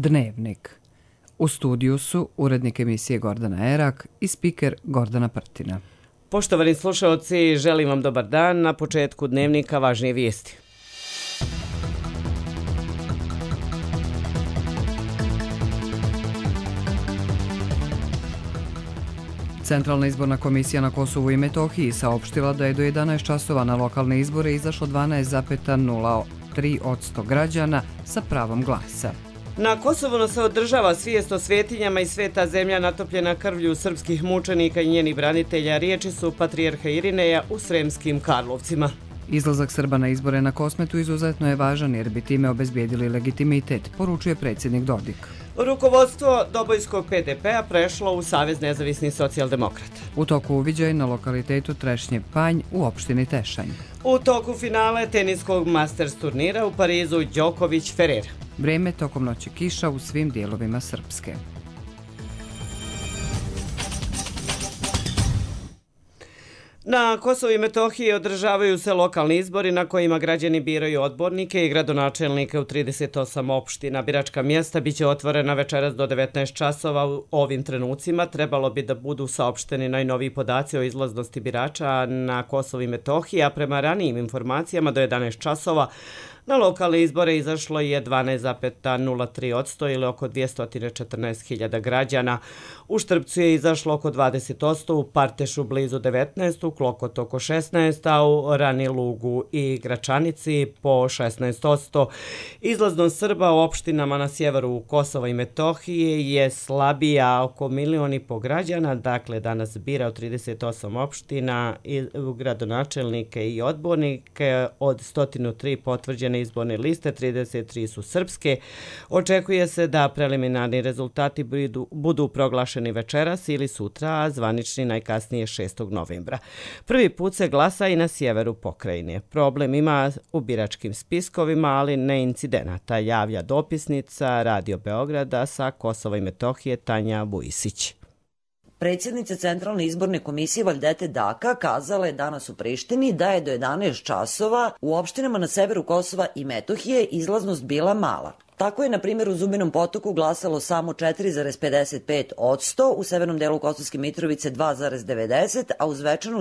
Dnevnik. U studiju su urednik emisije Gordana Erak i spiker Gordana Prtina. Poštovani slušalci, želim vam dobar dan. Na početku Dnevnika važnije vijesti. Centralna izborna komisija na Kosovu i Metohiji saopštila da je do 11 časova na lokalne izbore izašlo 12,03% građana sa pravom glasa. Na Kosovu se održava svijest o svetinjama i sveta zemlja natopljena krvlju srpskih mučenika i njenih branitelja. Riječi su patrijarha Irineja u Sremskim Karlovcima. Izlazak Srba na izbore na Kosmetu izuzetno je važan jer bi time obezbijedili legitimitet, poručuje predsjednik Dodik. Rukovodstvo Dobojskog PDP-a prešlo u Savez nezavisnih socijaldemokrata. U toku uviđaj na lokalitetu Trešnje Panj u opštini Tešanj. U toku finale teniskog Masters turnira u Parizu Đoković-Ferrer. Vreme tokom noći kiša u svim dijelovima Srpske. Na Kosovu i Metohiji održavaju se lokalni izbori na kojima građani biraju odbornike i gradonačelnike u 38 opština. Biračka mjesta biće otvorena večeras do 19 časova. U ovim trenucima trebalo bi da budu saopšteni najnoviji podaci o izlaznosti birača na Kosovu i Metohiji, a prema ranijim informacijama do 11 časova na lokalne izbore izašlo je 12,03% ili oko 214.000 građana. U Štrpcu je izašlo oko 20%, u Partešu blizu 19%, u Klokot oko 16%, a u Ranilugu i Gračanici po 16%. Izlaznost Srba u opštinama na sjeveru Kosova i Metohije je slabija, oko 1,5 miliona građana, dakle danas bira u 38 opština gradonačelnike i odbornike. Od 103 potvrđene izborne liste, 33 su srpske. Očekuje se da preliminarni rezultati budu proglašeni večeras ili sutra, a zvanični najkasnije 6. novembra. Prvi put se glasa i na sjeveru pokrajine. Problem ima u biračkim spiskovima, ali ne incidenata, javlja dopisnica Radio Beograda sa Kosova i Metohije Tanja Vujisić. Predsjednica Centralne izborne komisije Valdete Daka kazala je danas u Prištini da je do 11 časova u opštinama na severu Kosova i Metohije izlaznost bila mala. Tako je, na primjer, u Zubinom Potoku glasalo samo 4,55%, u severnom delu Kosovske Mitrovice 2,90%, a u Zvečanu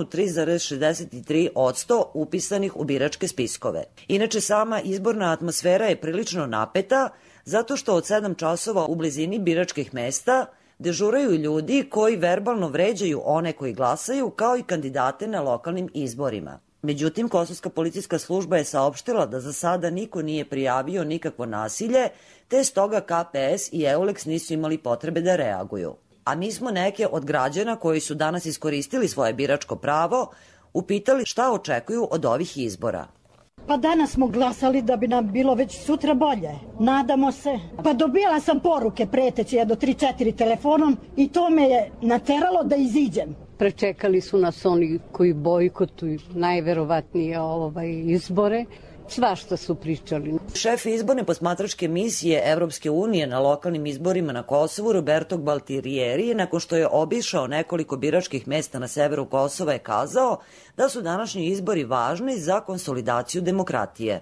3,63% upisanih u biračke spiskove. Inače, sama izborna atmosfera je prilično napeta, zato što od 7 časova u blizini biračkih mesta dežuraju ljudi koji verbalno vređaju one koji glasaju, kao i kandidate na lokalnim izborima. Međutim, Kosovska policijska služba je saopštila da za sada niko nije prijavio nikakvo nasilje, te stoga KPS i EULEX nisu imali potrebe da reaguju. A mi smo neke od građana koji su danas iskoristili svoje biračko pravo upitali šta očekuju od ovih izbora. Pa danas smo glasali da bi nam bilo već sutra bolje. Nadamo se. Pa dobila sam poruke preteće do 3-4 telefonom i to me je nateralo da iziđem. Prečekali su nas oni koji bojkotuju najverovatnije izbore. Svašta su pričali. Šef izborne posmatračke misije Evropske unije na lokalnim izborima na Kosovu, Roberto Gualtieri, nakon što je obišao nekoliko biračkih mesta na severu Kosova, je kazao da su današnji izbori važni za konsolidaciju demokratije.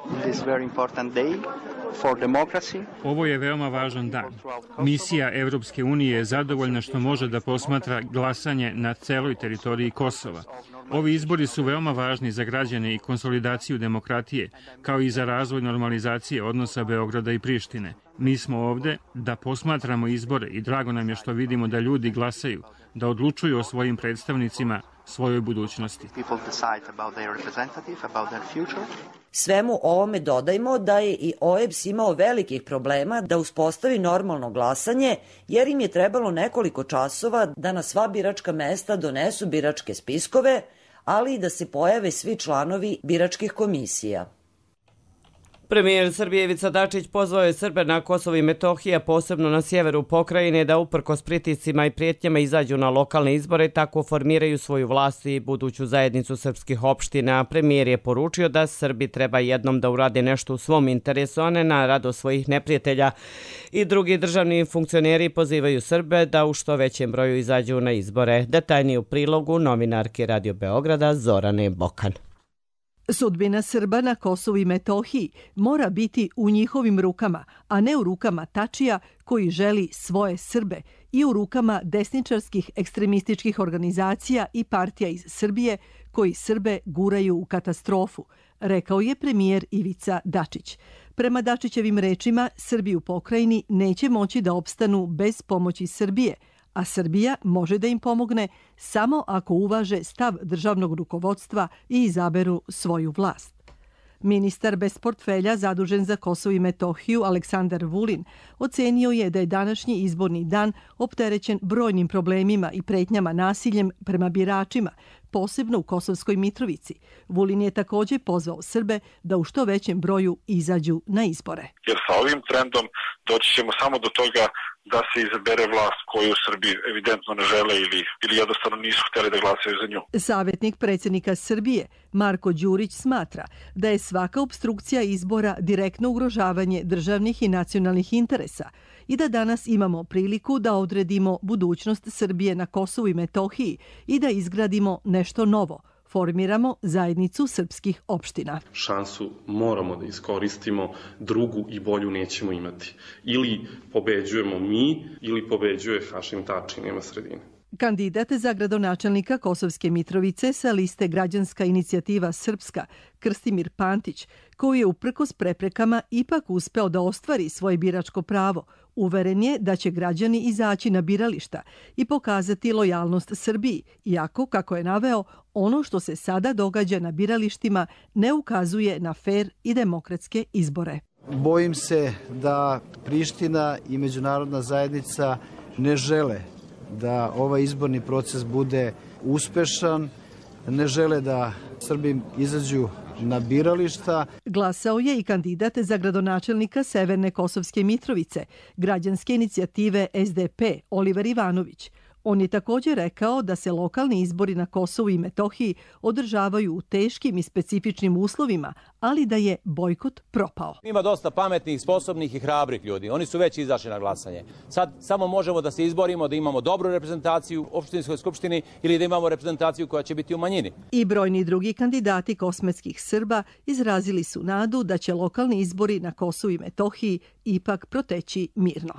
Ovo je veoma važan dan. Misija Evropske unije je zadovoljna što može da posmatra glasanje na celoj teritoriji Kosova. Ovi izbori su veoma važni za građane i konsolidaciju demokratije, kao i za razvoj normalizacije odnosa Beograda i Prištine. Mi smo ovde da posmatramo izbore i drago nam je što vidimo da ljudi glasaju, da odlučuju o svojim predstavnicima, svojoj budućnosti. Svemu ovome dodajmo da je i OEBS imao velikih problema da uspostavi normalno glasanje, jer im je trebalo nekoliko časova da na sva biračka mesta donesu biračke spiskove, ali i da se pojave svi članovi biračkih komisija. Premijer Srbije Ivica Dačić pozvao je Srbe na Kosovo i Metohija, posebno na sjeveru pokrajine, da uprkos pritiscima i prijetnjama izađu na lokalne izbore, tako formiraju svoju vlast i buduću zajednicu srpskih opština. Premijer je poručio da Srbi treba jednom da urade nešto u svom interesu, a ne na radost svojih neprijatelja. I drugi državni funkcioneri pozivaju Srbe da u što većem broju izađu na izbore. Detaljnije u prilogu novinarke Radio Beograda Zorane Bokan. Sudbina Srba na Kosovu i Metohiji mora biti u njihovim rukama, a ne u rukama Tačija koji želi svoje Srbe i u rukama desničarskih ekstremističkih organizacija i partija iz Srbije koji Srbe guraju u katastrofu, rekao je premijer Ivica Dačić. Prema Dačićevim rečima, Srbi u pokrajini neće moći da opstanu bez pomoći Srbije, a Srbija može da im pomogne samo ako uvaže stav državnog rukovodstva i izaberu svoju vlast. Ministar bez portfelja zadužen za Kosovo i Metohiju Aleksandar Vulin ocenio je da je današnji izborni dan opterećen brojnim problemima i pretnjama nasiljem prema biračima, posebno u Kosovskoj Mitrovici. Vulin je također pozvao Srbe da u što većem broju izađu na izbore. Jer sa ovim trendom doći ćemo samo do toga da se izabere vlast koju Srbi evidentno ne žele ili jednostavno nisu htjeli da glasaju za nju. Savjetnik predsjednika Srbije Marko Đurić smatra da je svaka opstrukcija izbora direktno ugrožavanje državnih i nacionalnih interesa i da danas imamo priliku da odredimo budućnost Srbije na Kosovu i Metohiji i da izgradimo nešto novo. Formiramo zajednicu srpskih opština. Šansu moramo da iskoristimo, drugu i bolju nećemo imati. Ili pobeđujemo mi, ili pobeđuje Hašim Tači, nema sredine. Kandidat za gradonačelnika Kosovske Mitrovice sa liste Građanska inicijativa Srpska, Krstimir Pantić, koji je uprkos preprekama ipak uspeo da ostvari svoje biračko pravo, uveren je da će građani izaći na birališta i pokazati lojalnost Srbiji, iako, kako je naveo, ono što se sada događa na biralištima ne ukazuje na fer i demokratske izbore. Bojim se da Priština i međunarodna zajednica ne žele da ovaj izborni proces bude uspešan, ne žele da Srbi izađu na birališta. Glasao je i kandidat za gradonačelnika Severne Kosovske Mitrovice, građanske inicijative SDP, Oliver Ivanović. On je također rekao da se lokalni izbori na Kosovu i Metohiji održavaju u teškim i specifičnim uslovima, ali da je bojkot propao. Ima dosta pametnih, sposobnih i hrabrih ljudi. Oni su već izašli na glasanje. Sad samo možemo da se izborimo da imamo dobru reprezentaciju u opštinskoj skupštini ili da imamo reprezentaciju koja će biti u manjini. I brojni drugi kandidati kosmetskih Srba izrazili su nadu da će lokalni izbori na Kosovu i Metohiji ipak proteći mirno.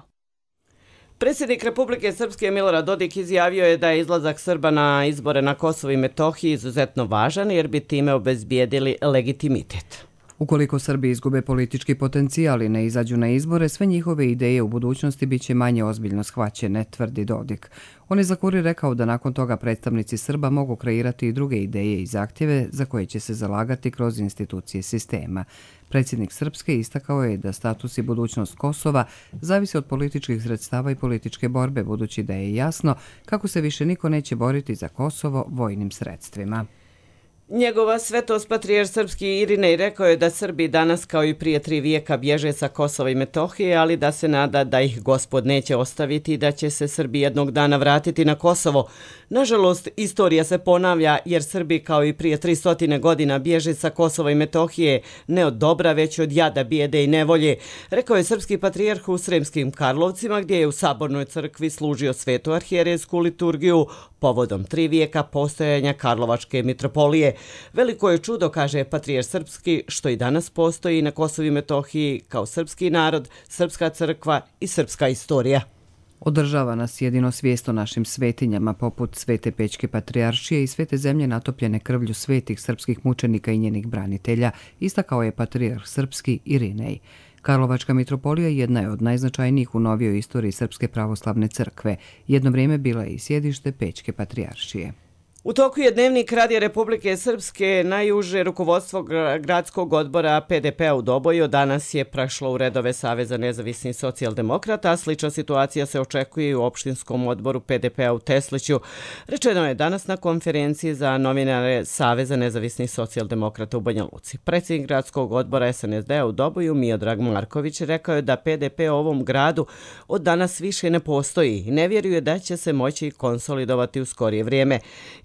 Predsjednik Republike Srpske Milorad Dodik izjavio je da je izlazak Srba na izbore na Kosovu i Metohiji izuzetno važan jer bi time obezbijedili legitimitet. Ukoliko Srbi izgube politički potencijal i ne izađu na izbore, sve njihove ideje u budućnosti biće manje ozbiljno shvaćene, tvrdi Dodik. On je za Kurir rekao da nakon toga predstavnici Srba mogu kreirati i druge ideje i zahtjeve za koje će se zalagati kroz institucije sistema. Predsjednik Srpske istakao je da status i budućnost Kosova zavisi od političkih sredstava i političke borbe, budući da je jasno kako se više niko neće boriti za Kosovo vojnim sredstvima. Njegova svetost patrijarh srpski Irinej rekao je da Srbi danas kao i prije 3 vijeka bježe sa Kosova i Metohije, ali da se nada da ih Gospod neće ostaviti i da će se Srbi jednog dana vratiti na Kosovo. Nažalost, istorija se ponavlja jer Srbi kao i prije 300 godina bježe sa Kosova i Metohije ne od dobra, već od jada, bijede i nevolje, rekao je srpski patrijarh u Sremskim Karlovcima gdje je u Sabornoj crkvi služio svetu arhijerejsku liturgiju povodom 3 vijeka postojanja Karlovačke mitropolije. Veliko je čudo, kaže patrijarh srpski, što i danas postoji na Kosovu i Metohiji kao srpski narod, srpska crkva i srpska istorija. Održava nas jedino svijest o našim svetinjama poput Svete Pećke patrijaršije i svete zemlje natopljene krvlju svetih srpskih mučenika i njenih branitelja, istakao je patrijarh srpski Irinej. Karlovačka mitropolija jedna je od najznačajnijih u novijoj istoriji Srpske pravoslavne crkve. Jedno vrijeme bila je i sjedište Pećke patrijaršije. U toku je dnevnik Radija Republike Srpske, najuže rukovodstvo gradskog odbora PDP-a u Doboju danas je prešlo u redove Saveza nezavisnih socijaldemokrata, a slična situacija se očekuje i u opštinskom odboru PDP-a u Tesliću. Rečeno je danas na konferenciji za novinare Saveza nezavisnih socijaldemokrata u Banja Luci. Predsjednik gradskog odbora SNSD-a u Doboju, Miodrag Marković, rekao je da PDP u ovom gradu od danas više ne postoji i ne vjeruje da će se moći konsolidovati u skorije vrijeme.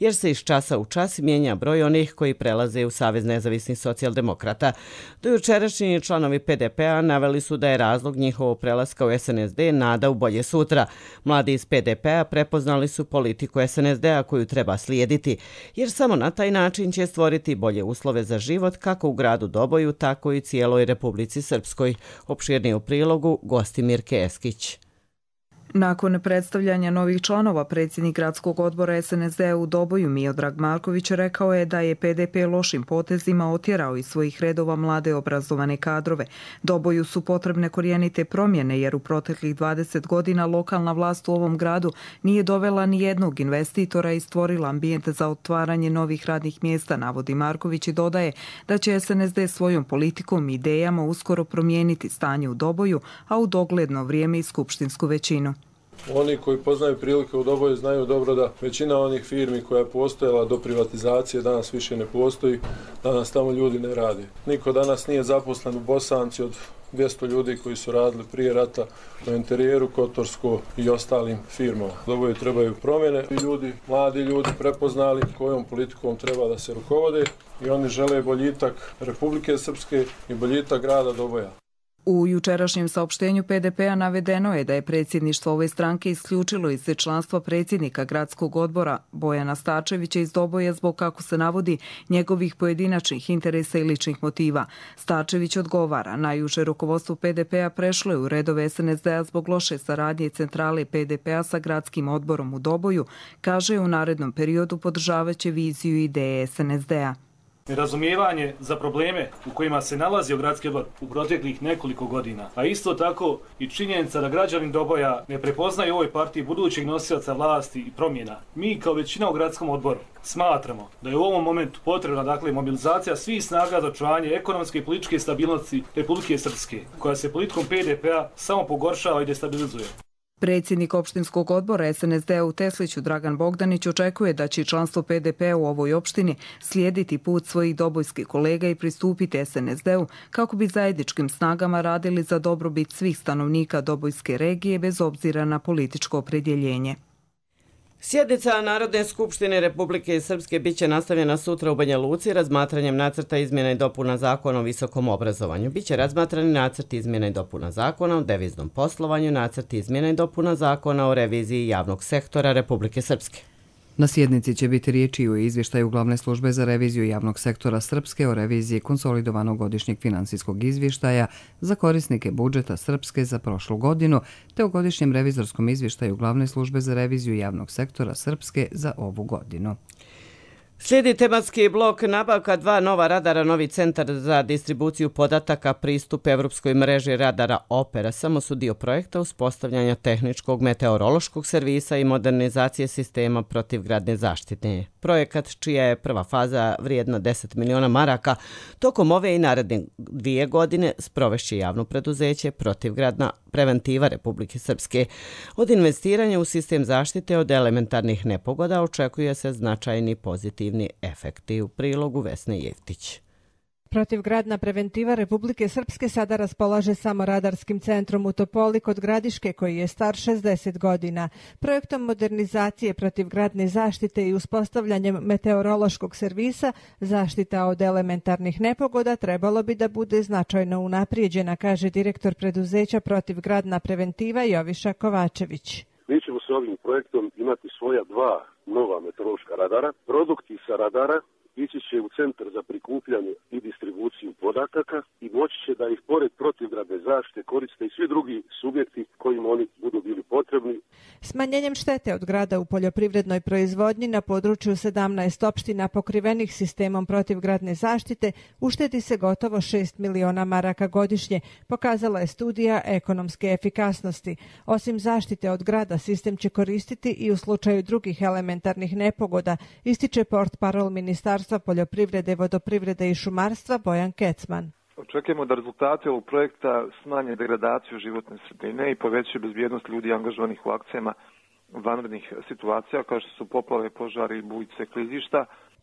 jer se iz časa u čas mijenja broj onih koji prelaze u Savez nezavisnih socijaldemokrata. Do jučerašnji članovi PDP-a naveli su da je razlog njihovog prelaska u SNSD nada u bolje sutra. Mladi iz PDP-a prepoznali su politiku SNSD-a koju treba slijediti, jer samo na taj način će stvoriti bolje uslove za život kako u gradu Doboju, tako i cijeloj Republici Srpskoj. Opširnije u prilogu Gostimir Keskić. Nakon predstavljanja novih članova, predsjednik gradskog odbora SNSD u Doboju Miodrag Marković rekao je da je PDP lošim potezima otjerao iz svojih redova mlade obrazovane kadrove. Doboju su potrebne korijenite promjene jer u proteklih 20 godina lokalna vlast u ovom gradu nije dovela ni jednog investitora i stvorila ambijent za otvaranje novih radnih mjesta, navodi Marković i dodaje da će SNSD svojom politikom i idejama uskoro promijeniti stanje u Doboju, a u dogledno vrijeme i skupštinsku većinu. Oni koji poznaju prilike u Doboju znaju dobro da većina onih firmi koja je postojala do privatizacije danas više ne postoji, danas tamo ljudi ne rade. Niko danas nije zaposlen u Bosanci od 200 ljudi koji su radili prije rata u interijeru, Kotorsko i ostalim firmama. Doboju trebaju promjene i ljudi, mladi ljudi prepoznali kojom politikom treba da se rukovode i oni žele boljitak Republike Srpske i boljitak grada Doboja. U jučerašnjem saopštenju PDP-a navedeno je da je predsjedništvo ove stranke isključilo iz članstva predsjednika gradskog odbora Bojana Starčevića iz Doboja zbog, kako se navodi, njegovih pojedinačnih interesa i ličnih motiva. Starčević odgovara, najuže rukovodstvo PDP-a prešlo je u redove SNSD-a zbog loše saradnje centrale PDP-a sa gradskim odborom u Doboju, kaže u narednom periodu podržavaće viziju i ideje SNSD-a. Nerazumijevanje za probleme u kojima se nalazio gradski odbor u proteklih nekoliko godina, a isto tako i činjenica da građani Doboja ne prepoznaju u ovoj partiji budućeg nosioca vlasti i promjena. Mi kao većina u gradskom odboru smatramo da je u ovom momentu potrebna mobilizacija svih snaga za očuvanje ekonomske i političke stabilnosti Republike Srpske, koja se politikom PDP-a samo pogoršava i destabilizuje. Predsjednik opštinskog odbora SNSD-a u Tesliću Dragan Bogdanić očekuje da će članstvo PDP-a u ovoj opštini slijediti put svojih dobojskih kolega i pristupiti SNSD-u kako bi zajedničkim snagama radili za dobrobit svih stanovnika Dobojske regije bez obzira na političko opredjeljenje. Sjednica Narodne skupštine Republike Srpske biće nastavljena sutra u Banja Luci razmatranjem nacrta izmjena i dopuna zakona o visokom obrazovanju. Biće razmatrani nacrt izmjena i dopuna zakona o deviznom poslovanju, nacrt izmjena i dopuna zakona o reviziji javnog sektora Republike Srpske. Na sjednici će biti riječi i o izvještaju Glavne službe za reviziju javnog sektora Srpske o reviziji konsolidovanog godišnjeg finansijskog izvještaja za korisnike budžeta Srpske za prošlu godinu, te o godišnjem revizorskom izvještaju Glavne službe za reviziju javnog sektora Srpske za ovu godinu. Slijedi tematski blok nabavka 2 nova radara, novi centar za distribuciju podataka, pristup evropskoj mreži radara Opera. Samo su dio projekta uspostavljanja tehničkog meteorološkog servisa i modernizacije sistema protivgradne zaštite. Projekat, čija je prva faza vrijedna 10 miliona maraka, tokom ove i naredne 2 godine sprovešće javno preduzeće Protivgradna preventiva Republike Srpske. Od investiranja u sistem zaštite od elementarnih nepogoda očekuje se značajni pozitivni efekti. U prilogu Vesne Jeftić. Protivgradna preventiva Republike Srpske sada raspolaže samo radarskim centrom u Topoli kod Gradiške, koji je star 60 godina. Projektom modernizacije protivgradne zaštite i uspostavljanjem meteorološkog servisa, zaštita od elementarnih nepogoda trebalo bi da bude značajno unaprijeđena, kaže direktor preduzeća Protivgradna preventiva Joviša Kovačević. Mi ćemo s ovim projektom imati svoja 2 nova meteorološka radara. Produkti sa radara ići će u centar za prikupljanje i distribuciju podataka i moći će da ih pored protivgradne zaštite koriste i svi drugi subjekti kojima oni budu bili potrebni. Smanjenjem štete od grada u poljoprivrednoj proizvodnji na području 17 opština pokrivenih sistemom protivgradne zaštite uštedi se gotovo 6 miliona maraka godišnje, pokazala je studija ekonomske efikasnosti. Osim zaštite od grada, sistem će koristiti i u slučaju drugih elementarnih nepogoda, ističe portparol Ministarstva poljoprivrede, vodoprivrede i šumarstva Bojan Kecman. Očekujemo da rezultati ovog projekta smanje degradaciju životne sredine i povećaju bezbjednost ljudi angažovanih u akcijama vanrednih situacija kao što su poplave, požari, bujice, klizišta.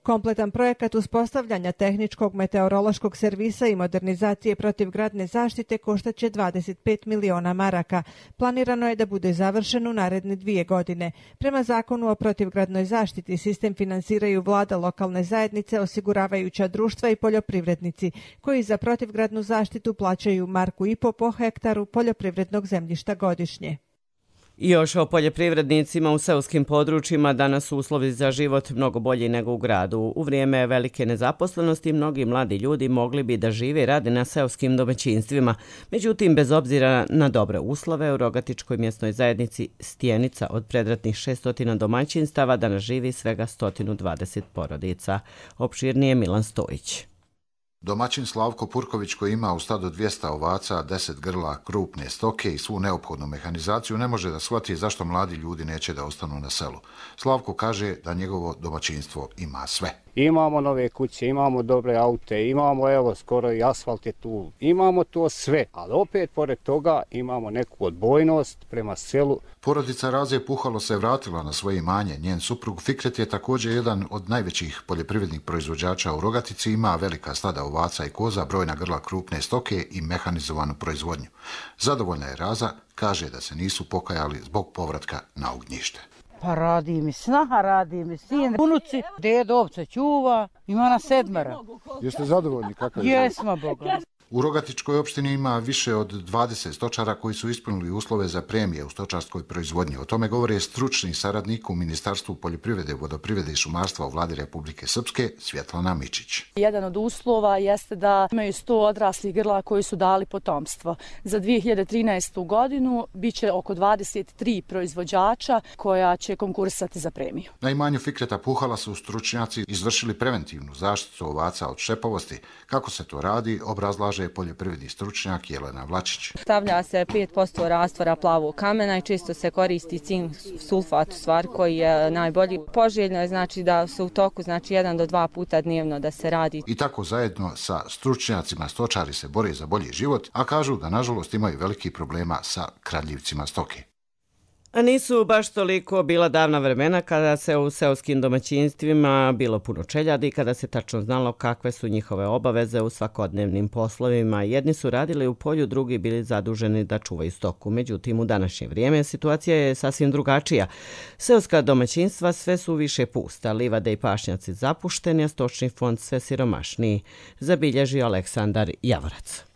Kompletan projekat uspostavljanja tehničkog meteorološkog servisa i modernizacije protivgradne zaštite koštaće 25 miliona maraka. Planirano je da bude završen u naredne 2 godine. Prema zakonu o protivgradnoj zaštiti sistem finansiraju vlada, lokalne zajednice, osiguravajuća društva i poljoprivrednici, koji za protivgradnu zaštitu plaćaju 1,5 marku po hektaru poljoprivrednog zemljišta godišnje. I još o poljoprivrednicima u seoskim područjima. Danas su uslovi za život mnogo bolji nego u gradu. U vrijeme velike nezaposlenosti mnogi mladi ljudi mogli bi da žive i rade na seoskim domaćinstvima. Međutim, bez obzira na dobre uslove, u Rogatičkoj mjesnoj zajednici Stjenica od predratnih 600 domaćinstava danas živi svega 120 porodica. Opširnije Milan Stojić. Domaćin Slavko Purković, koji ima u stadu 200 ovaca, 10 grla krupne stoke i svu neophodnu mehanizaciju, ne može da shvati zašto mladi ljudi neće da ostanu na selu. Slavko kaže da njegovo domaćinstvo ima sve. Imamo nove kuće, imamo dobre aute, imamo evo skoro i asfalt je tu, imamo to sve, ali opet pored toga imamo neku odbojnost prema selu. Porodica Raze Puhalo se vratila na svoje imanje. Njen suprug Fikret je također jedan od najvećih poljoprivrednih proizvođača u Rogatici, ima velika stada ovaca i koza, brojna grla krupne stoke i mehanizovanu proizvodnju. Zadovoljna je Raza, kaže da se nisu pokajali zbog povratka na ognjište. Pa radi mi snaha, radi mi sin, unuci, dedo ovce čuva, ima na 7. Jeste zadovoljni? Jesmo, Boga. U Rogatičkoj opštini ima više od 20 stočara koji su ispunili uslove za premije u stočarskoj proizvodnji. O tome govore stručni saradnik u Ministarstvu poljoprivrede, vodoprivrede i šumarstva u vladi Republike Srpske, Svjetlana Mičić. Jedan od uslova jeste da imaju 100 odraslih grla koji su dali potomstvo. Za 2013. godinu biće oko 23 proizvođača koja će konkursati za premiju. Na imanju Fikreta Puhala su stručnjaci izvršili preventivnu zaštitu ovaca od šepovosti. Kako se to radi, obrazlaže poljoprivredni stručnjak Jelena Vlačić. Stavlja se 5% rastvora plavog kamena i čisto se koristi cink sulfat, u stvari koji je najbolji. Poželjno je znači da se u toku 1 do 2 puta dnevno da se radi. I tako zajedno sa stručnjacima stočari se bore za bolji život, a kažu da nažalost imaju veliki problema sa kradljivcima stoke. A nisu baš toliko bila davna vremena kada se u seoskim domaćinstvima bilo puno čeljadi i kada se tačno znalo kakve su njihove obaveze u svakodnevnim poslovima. Jedni su radili u polju, drugi bili zaduženi da čuvaju stoku. Međutim, u današnje vrijeme situacija je sasvim drugačija. Seoska domaćinstva sve su više pusta, livade i pašnjaci zapušteni, a stočni fond sve siromašniji, zabilježio Aleksandar Javorac.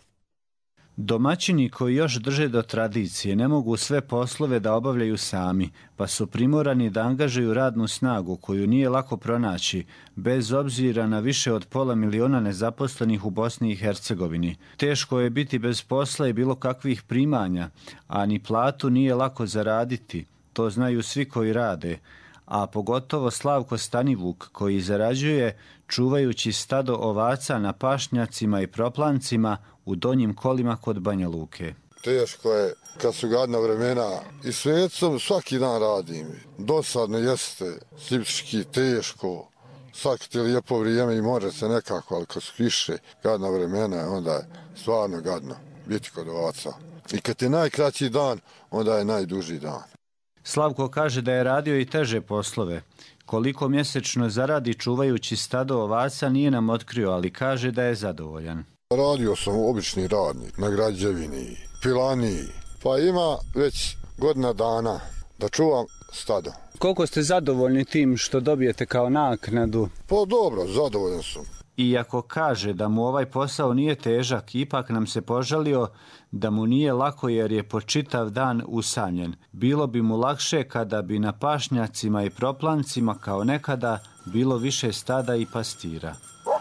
Domaćini koji još drže do tradicije ne mogu sve poslove da obavljaju sami, pa su primorani da angažuju radnu snagu koju nije lako pronaći, bez obzira na više od 500.000 nezaposlenih u Bosni i Hercegovini. Teško je biti bez posla i bilo kakvih primanja, a ni platu nije lako zaraditi, to znaju svi koji rade, a pogotovo Slavko Stanivuk koji zarađuje čuvajući stado ovaca na pašnjacima i proplancima u Donjim Kolima kod Banja Luke. Teško je kad su gadna vremena i svecom svaki dan radim. Dosadno jeste, slipčki, teško, svaki ti lijepo vrijeme i može se nekako, ali kad su kiše, gadna vremena, onda je stvarno gadno biti kod ovaca. I kad je najkraći dan, onda je najduži dan. Slavko kaže da je radio i teže poslove. Koliko mjesečno zaradi čuvajući stado ovaca nije nam otkrio, ali kaže da je zadovoljan. Radio sam obični radnik na građevini, pilani, pa ima već godina dana da čuvam stado. Koliko ste zadovoljni tim što dobijete kao naknadu? Pa dobro, zadovoljan sam. Iako kaže da mu ovaj posao nije težak, ipak nam se požalio da mu nije lako jer je po čitav dan usamljen. Bilo bi mu lakše kada bi na pašnjacima i proplancima kao nekada bilo više stada i pastira.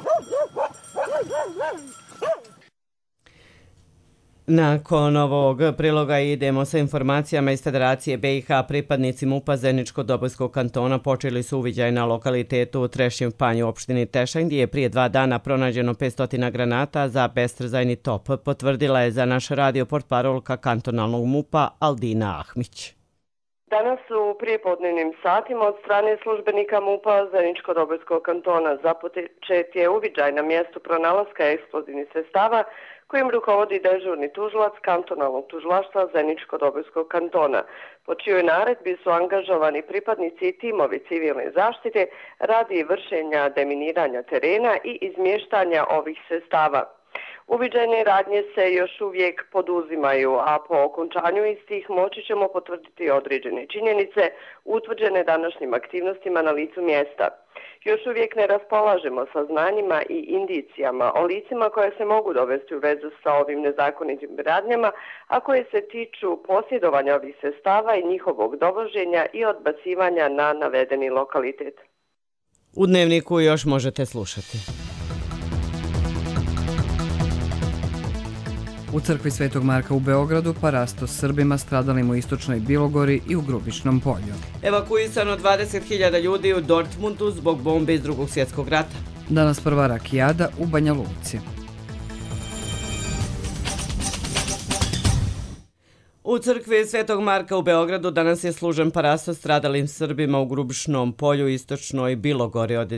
Nakon ovog priloga idemo sa informacijama iz Federacije BiH. Pripadnici MUP-a Zeničko-Dobojskog kantona počeli su uviđaj na lokalitetu u Trešnjem panju u opštini Tešanj, gdje je prije 2 dana pronađeno 500 granata za bestrzajni top, potvrdila je za naš radio portparolka kantonalnog MUP-a Aldina Ahmić. Danas u prijepodnevnim satima od strane službenika MUP-a Zeničko-Dobojskog kantona započet je uviđaj na mjestu pronalaska eksplozivnih sredstava kojim rukovodi dežurni tužilac kantonalnog tužilaštva Zeničko-Dobojskog kantona. Po čijoj naredbi su angažovani pripadnici i timovi civilne zaštite radi vršenja deminiranja terena i izmještanja ovih sredstava. Uviđajne radnje se još uvijek poduzimaju, a po okončanju istih moći ćemo potvrditi određene činjenice utvrđene današnjim aktivnostima na licu mjesta. Još uvijek ne raspolažemo saznanjima i indicijama o licima koje se mogu dovesti u vezu sa ovim nezakonitim radnjama, a koje se tiču posjedovanja ovih sredstava i njihovog dovoženja i odbacivanja na navedeni lokalitet. U Dnevniku još možete slušati. U crkvi Svetog Marka u Beogradu parasto s Srbima stradalim u istočnoj Bilogori i u Grubišnom polju. Evakuisano 20.000 ljudi u Dortmundu zbog bombe iz Drugog svjetskog rata. Danas prva rakijada u Banja Luci. U crkvi Svetog Marka u Beogradu danas je služen parasto stradalim Srbima u Grubišnom polju u istočnoj Bilogori od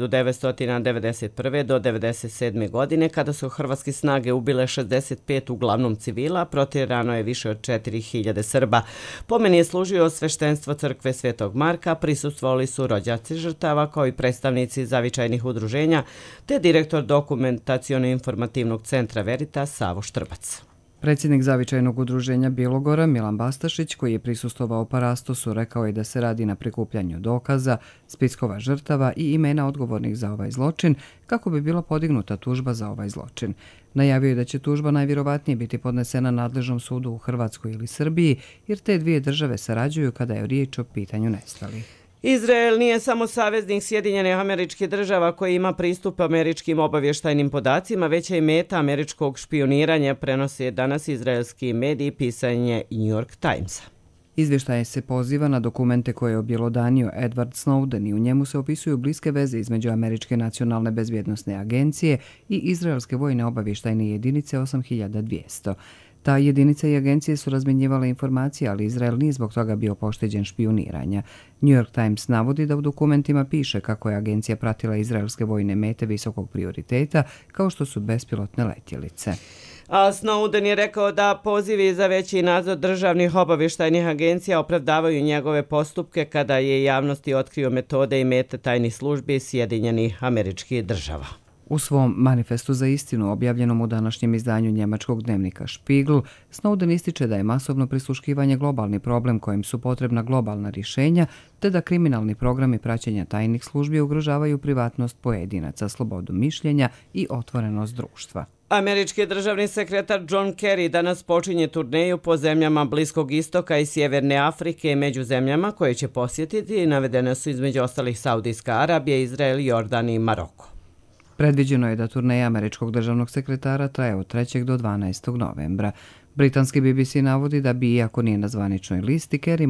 1991. do 1997. godine, kada su hrvatske snage ubile 65 uglavnom civila, protjerano je više od 4.000 Srba. Pomeni je služio sveštenstvo crkve Svetog Marka, prisustvovali su rođaci žrtava kao i predstavnici zavičajnih udruženja, te direktor dokumentaciono-informativnog centra Veritas Savo Štrbac. Predsjednik zavičajnog udruženja Bilogora Milan Bastašić, koji je prisustvovao parastosu, rekao je da se radi na prikupljanju dokaza, spiskova žrtava i imena odgovornih za ovaj zločin, kako bi bila podignuta tužba za ovaj zločin. Najavio je da će tužba najvjerovatnije biti podnesena nadležnom sudu u Hrvatskoj ili Srbiji, jer te dvije države sarađuju kada je riječ o pitanju nestalih. Izrael nije samo saveznik Sjedinjenih Američkih Država koji ima pristup američkim obavještajnim podacima, već je i meta američkog špioniranja, prenosi danas izraelski mediji, pisanje New York Timesa. Izvještaj se poziva na dokumente koje je objelodanio Edward Snowden i u njemu se opisuju bliske veze između Američke nacionalne bezbjednosne agencije i izraelske vojne obavještajne jedinice 8200. Ta jedinica i agencije su razmjenjivale informacije, ali Izrael nije zbog toga bio pošteđen špioniranja. New York Times navodi da u dokumentima piše kako je agencija pratila izraelske vojne mete visokog prioriteta, kao što su bespilotne letjelice. A Snowden je rekao da pozivi za veći nadzor državnih obavještajnih agencija opravdavaju njegove postupke kada je javnosti otkrio metode i mete tajnih službi Sjedinjenih Američkih Država. U svom manifestu za istinu, objavljenom u današnjem izdanju njemačkog dnevnika Spiegel, Snowden ističe da je masovno prisluškivanje globalni problem kojem su potrebna globalna rješenja, te da kriminalni programi praćenja tajnih službi ugrožavaju privatnost pojedinaca, slobodu mišljenja i otvorenost društva. Američki državni sekretar John Kerry danas počinje turneju po zemljama Bliskog istoka i Sjeverne Afrike. Među zemljama koje će posjetiti navedene su između ostalih Saudijska Arabija, Izrael, Jordan i Maroko. Predviđeno je da turneja američkog državnog sekretara traje od 3. do 12. novembra. Britanski BBC navodi da bi, iako nije na zvaničnoj listi, Kerry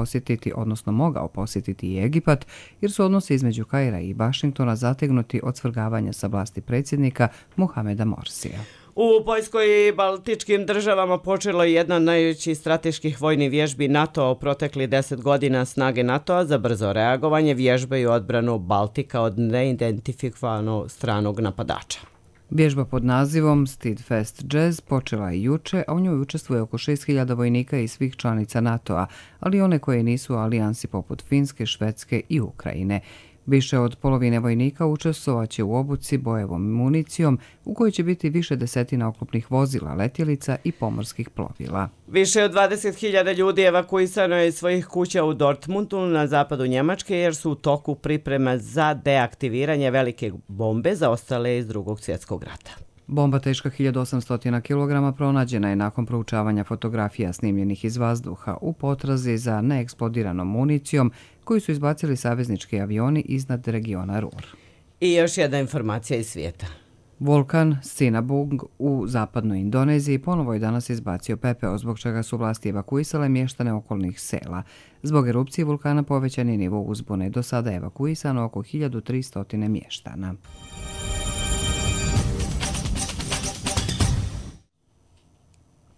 mogao posjetiti i Egipat, jer su odnosi između Kaira i Vašingtona zategnuti od svrgavanja sa vlasti predsjednika Mohameda Morsija. U Poljskoj i Baltičkim državama počelo je jedna od najvećih strateških vojnih vježbi NATO-a u protekli 10 godina. Snage NATO-a za brzo reagovanje vježbaju odbranu Baltika od neidentifikovanog stranog napadača. Vježba pod nazivom Steadfast Jazz počela je juče, a u njoj učestvuje oko 6.000 vojnika iz svih članica NATO-a, ali one koje nisu u alijansi poput Finske, Švedske i Ukrajine. Više od polovine vojnika učestvovaće u obuci bojevom municijom, u kojoj će biti više desetina oklopnih vozila, letjelica i pomorskih plovila. Više od 20.000 ljudi evakuisano je iz svojih kuća u Dortmundu na zapadu Njemačke, jer su u toku priprema za deaktiviranje velike bombe zaostale iz Drugog svjetskog rata. Bomba teška 1800 kg pronađena je nakon proučavanja fotografija snimljenih iz vazduha u potrazi za neeksplodiranom municijom koju su izbacili saveznički avioni iznad regiona Ruhr. I još jedna informacija iz svijeta. Vulkan Sinabung u zapadnoj Indoneziji ponovo je danas izbacio pepeo, zbog čega su vlasti evakuisale mještane okolnih sela. Zbog erupcije vulkana povećan je nivo uzbune. Do sada je evakuisano oko 1300 mještana.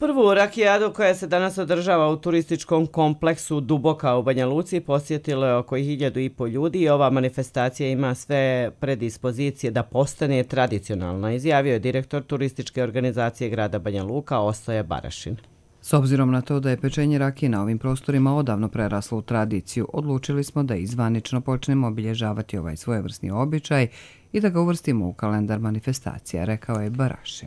Prvu rakijadu koja se danas održava u turističkom kompleksu Duboka u Banja Luci posjetilo je oko 1.500 ljudi i ova manifestacija ima sve predispozicije da postane tradicionalna, izjavio je direktor turističke organizacije grada Banja Luka Ostoje Barašin. S obzirom na to da je pečenje rakije na ovim prostorima odavno preraslo u tradiciju, odlučili smo da izvanično počnemo obilježavati ovaj svojevrsni običaj i da ga uvrstimo u kalendar manifestacija, rekao je Barašin.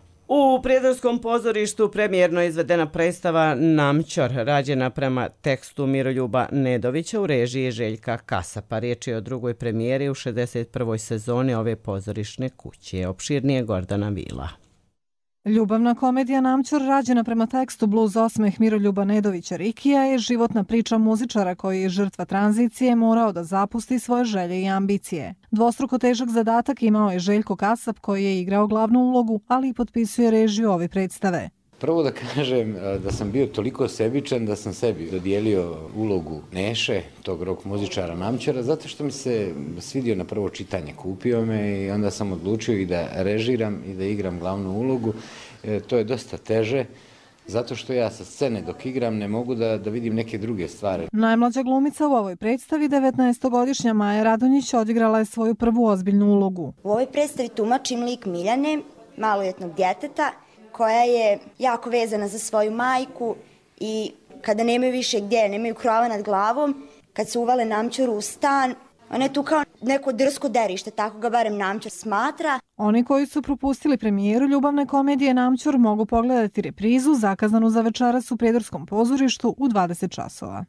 U Prijedorskom pozorištu premijerno izvedena predstava Namćor, rađena prema tekstu Miroljuba Nedovića u režiji Željka Kasapa. Riječ je o drugoj premijeri u 61. sezoni ove pozorišne kuće. Opširnije Gordana Vila. Ljubavna komedija Namćor, rađena prema tekstu Bluz osmeh Miroljuba Nedovića Rikija, je životna priča muzičara koji je žrtva tranzicije morao da zapusti svoje želje i ambicije. Dvostruko težak zadatak imao je Željko Kasap koji je igrao glavnu ulogu, ali i potpisuje režiju ove predstave. Prvo da kažem da sam bio toliko sebičan da sam sebi dodijelio ulogu Neše, tog rock muzičara Namćora, zato što mi se svidio na prvo čitanje. Kupio me i onda sam odlučio i da režiram i da igram glavnu ulogu. To je dosta teže, zato što ja sa scene dok igram ne mogu da vidim neke druge stvari. Najmlađa glumica u ovoj predstavi, 19-godišnja Maja Radonjić, odigrala je svoju prvu ozbiljnu ulogu. U ovoj predstavi tumačim lik Miljane, maloljetnog djeteta, koja je jako vezana za svoju majku i kada nemaju više gdje, nemaju krova nad glavom, kad se uvale Namćoru u stan, ona je tu kao neko drsko derište, tako ga barem Namćor smatra. Oni koji su propustili premijeru ljubavne komedije Namćor mogu pogledati reprizu zakazanu za večeras u Prijedorskom pozorištu u 20 časova.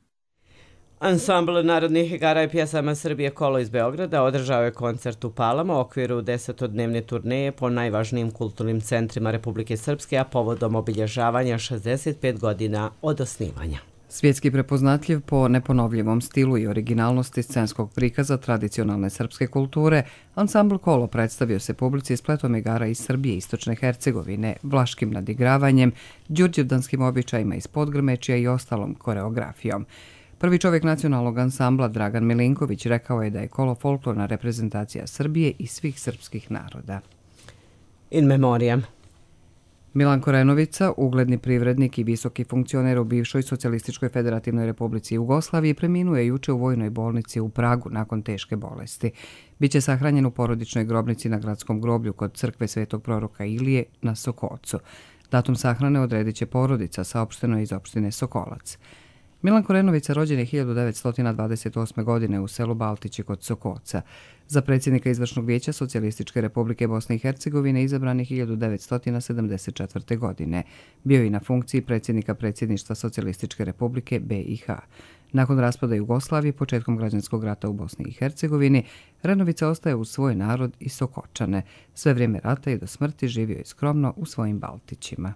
Ansambl narodnih igara i pjesama Srbije Kolo iz Beograda održao je koncert u Palama u okviru 10-dnevne turneje po najvažnijim kulturnim centrima Republike Srpske, a povodom obilježavanja 65 godina od osnivanja. Svjetski prepoznatljiv po neponovljivom stilu i originalnosti scenskog prikaza tradicionalne srpske kulture, ansambl Kolo predstavio se publici spletom igara iz Srbije i Istočne Hercegovine, vlaškim nadigravanjem, đurđevdanskim običajima iz Podgrmečja i ostalom koreografijom. Prvi čovjek nacionalnog ansambla Dragan Milinković rekao je da je Kolo folklorna reprezentacija Srbije i svih srpskih naroda. In memoriam. Milan Korenovica, ugledni privrednik i visoki funkcioner u bivšoj Socijalističkoj federativnoj republici Jugoslaviji, preminuo je juče u vojnoj bolnici u Pragu nakon teške bolesti. Biće sahranjen u porodičnoj grobnici na gradskom groblju kod crkve Svetog proroka Ilije na Sokocu. Datum sahrane odredit će porodica, saopšteno iz opštine Sokolac. Milan Korenovica rođen je 1928. godine u selu Baltići kod Sokoca. Za predsjednika Izvršnog vijeća Socijalističke republike Bosne i Hercegovine izabran je 1974. godine. Bio je i na funkciji predsjednika predsjedništva Socijalističke republike BiH. Nakon raspada Jugoslavije, početkom građanskog rata u Bosni i Hercegovini, Renovica ostaje uz svoj narod i Sokočane. Sve vrijeme rata i do smrti živio je skromno u svojim Baltićima.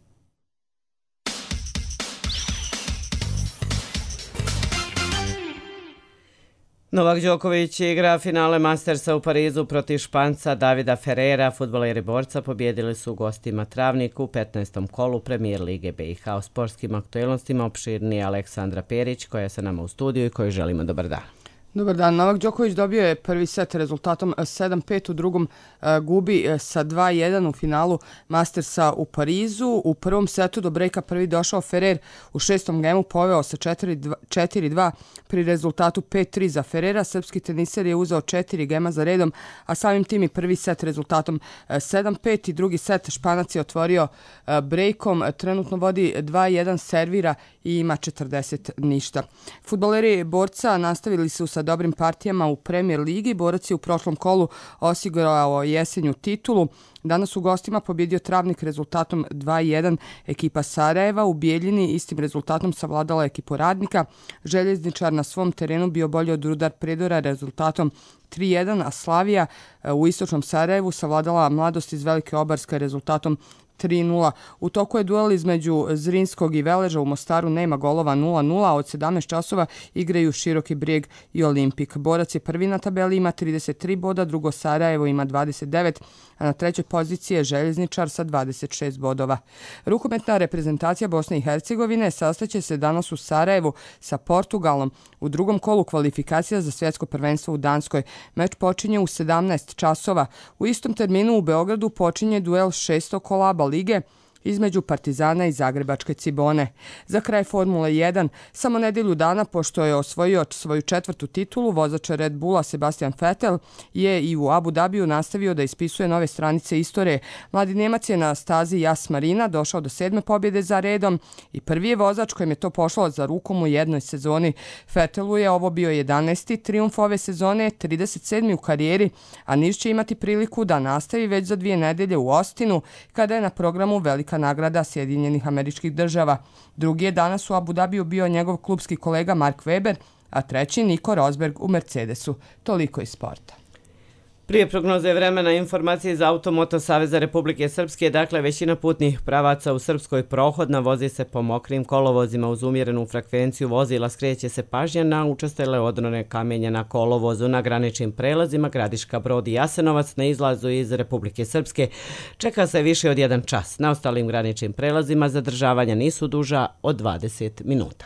Novak Đoković igra finale Mastersa u Parizu protiv Španca Davida Ferrera. Fudbaleri borca pobjedili su gostima Travniku u 15. kolu Premijer Lige BiH. O sportskim aktualnostima opširnije Aleksandra Perić koja je sa nama u studiju i kojoj želimo dobar dan. Dobar dan. Novak Đoković dobio je prvi set rezultatom 7-5, u drugom gubi sa 2-1 u finalu Mastersa u Parizu. U prvom setu do brejka prvi došao Ferrer, u šestom gemu poveo sa 4-2 pri rezultatu 5-3 za Ferrera. Srpski teniser je uzeo 4 gema za redom, a samim tim i prvi set rezultatom 7-5 i drugi set Španac je otvorio brejkom. Trenutno vodi 2-1, servira i ima 40-0. Fudbaleri borca nastavili su sa dobrim partijama u Premier Ligi. Borac je u prošlom kolu osigurao jesenju titulu. Danas u gostima pobjedio Travnik rezultatom 2-1. Ekipa Sarajeva u Bijeljini istim rezultatom savladala ekipu Radnika. Željezničar na svom terenu bio bolji od Rudar Predora rezultatom 3-1, a Slavija u istočnom Sarajevu savladala Mladost iz Velike Obarske rezultatom 3-0. U toku je duel između Zrinskog i Veleža, u Mostaru nema golova 0-0, a od 17 časova igraju Široki Brijeg i Olimpik. Borac je prvi na tabeli, ima 33 boda, drugo Sarajevo ima 29, a na trećoj poziciji je Željezničar sa 26 bodova. Rukometna reprezentacija Bosne i Hercegovine sastaće se danas u Sarajevu sa Portugalom u drugom kolu kvalifikacija za svjetsko prvenstvo u Danskoj. Meč počinje u 17 časova. U istom terminu u Beogradu počinje duel 6. kola ABA lige. između Partizana i Zagrebačke Cibone. Za kraj Formule 1, samo nedelju dana pošto je osvojio svoju 4. titulu, vozač Red Bulla Sebastian Vettel je i u Abu Dhabiju nastavio da ispisuje nove stranice istorije. Mladi Nemac je na stazi Yas Marina došao do 7. pobjede za redom i prvi je vozač kojem je to pošlo za rukom u jednoj sezoni. Vettelu je ovo bio 11. trijumf ove sezone, 37. u karijeri, a Niš će imati priliku da nastavi već za 2 nedelje u Austinu, kada je na programu velika nagrada Sjedinjenih Američkih Država. Drugi je danas u Abu Dhabiju bio njegov klubski kolega Mark Webber, a treći Nico Rosberg u Mercedesu. Toliko iz sporta. Prije prognoze vremena informacije za Automoto Saveza Republike Srpske, dakle većina putnih pravaca u Srpskoj prohodna, vozi se po mokrim kolovozima uz umjerenu frekvenciju vozila, skreće se pažnja na učestale odrone kamenja na kolovozu na graničnim prelazima Gradiška Brod i Jasenovac na izlazu iz Republike Srpske. Čeka se više od 1 čas. Na ostalim graničnim prelazima zadržavanja nisu duža od 20 minuta.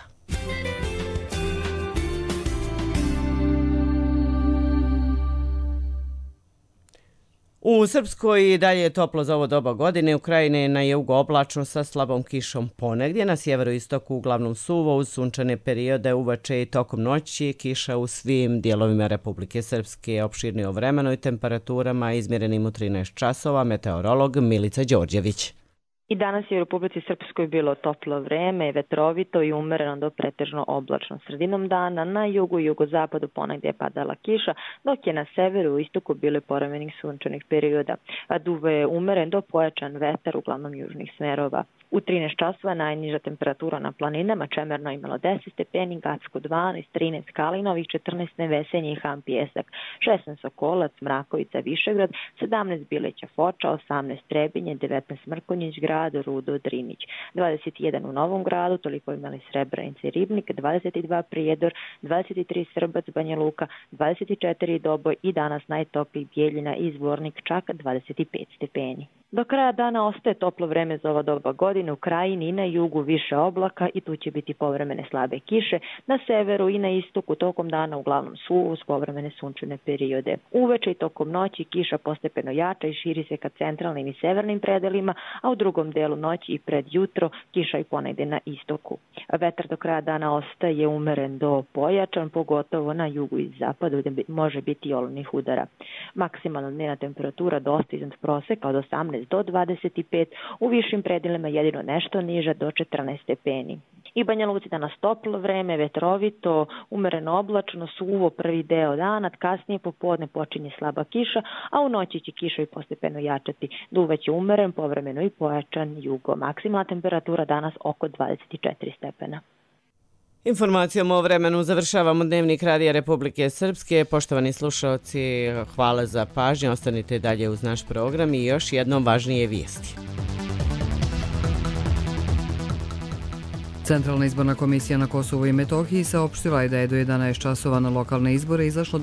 U Srpskoj i dalje je toplo za ovo doba godine. U krajini na jugu oblačno sa slabom kišom ponegdje. Na sjeveroistoku uglavnom suvo uz sunčane periode uveče i tokom noći. Kiša u svim dijelovima Republike Srpske. Opširnije o vremenu i temperaturama izmjerenim u 13 časova. Meteorolog Milica Đorđević. I danas je u Republici Srpskoj bilo toplo vreme, vetrovito i umereno do pretežno oblačno. Sredinom dana na jugu i jugozapadu ponegdje je padala kiša, dok je na severu i istoku bilo povremenih sunčanih perioda. Duva je umeren do pojačan vetar uglavnom južnih smerova. U 13 časova najniža temperatura na planinama, Čemerno imalo 10 stepeni, Gacko 12, 13 Kalinovih, 14 Nevesenje i Han Pjesak, 16 Sokolac, Mrakovica, Višegrad, 17 Bileća Foča, 18 Trebinje, 19 Mrkonjić, Grad, Rudo, Drinić, 21 u Novom Gradu, toliko imali Srebrenica i Ribnik, 22 Prijedor, 23 Srbac, Banja Luka, 24 Doboj i danas najtopliji Bijeljina i Zvornik, čak 25 stepeni. Do kraja dana ostaje toplo vreme za ova doba godine, u krajini i na jugu više oblaka i tu će biti povremene slabe kiše, na severu i na istoku tokom dana uglavnom suvo uz povremene sunčane periode. Uveče i tokom noći kiša postepeno jača i širi se ka centralnim i severnim predelima, a u drugom delu noći i pred jutro kiša i ponegdje na istoku. Vetar do kraja dana ostaje umeren do pojačan, pogotovo na jugu i zapadu gdje može biti i olujnih udara. Maksimalna dnevna temperatura dosta iznad proseka od 18 do 25, u višim predelima jedino nešto niža do 14 stepeni. I Banja Luci danas toplo vreme, vetrovito, umereno oblačno, suvo prvi deo dana, kasnije popodne počinje slaba kiša, a u noći će kiša i postepeno jačati. Duvaće umeren, povremeno i pojačan jugo. Maksimalna temperatura danas oko 24 stepena. Informacijom o vremenu završavamo Dnevnik Radija Republike Srpske. Poštovani slušalci, hvala za pažnju. Ostanite dalje uz naš program i još jednom važnije vijesti. Centralna izborna komisija na Kosovu i Metohiji saopštila je da je do 11 časova na lokalne izbore izašlo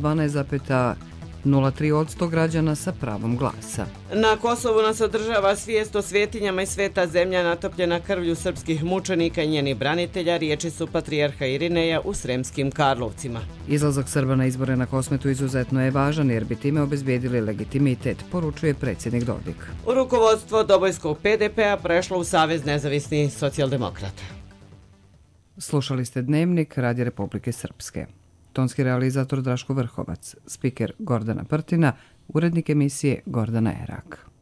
12,03% građana sa pravom glasa. Na Kosovu nas održava svijest o svetinjama i sveta zemlja natopljena krvlju srpskih mučenika i njenih branitelja, riječi su patrijarha Irineja u Sremskim Karlovcima. Izlazak Srba na izbore na Kosmetu izuzetno je važan jer bi time obezbijedili legitimitet, poručuje predsjednik Dodik. U rukovodstvo Dobojskog PDP-a prešlo u Savez nezavisnih socijaldemokrata. Slušali ste Dnevnik Radija Republike Srpske. Tonski realizator Draško Vrhovac, spiker Gordana Prtina, urednik emisije Gordana Erak.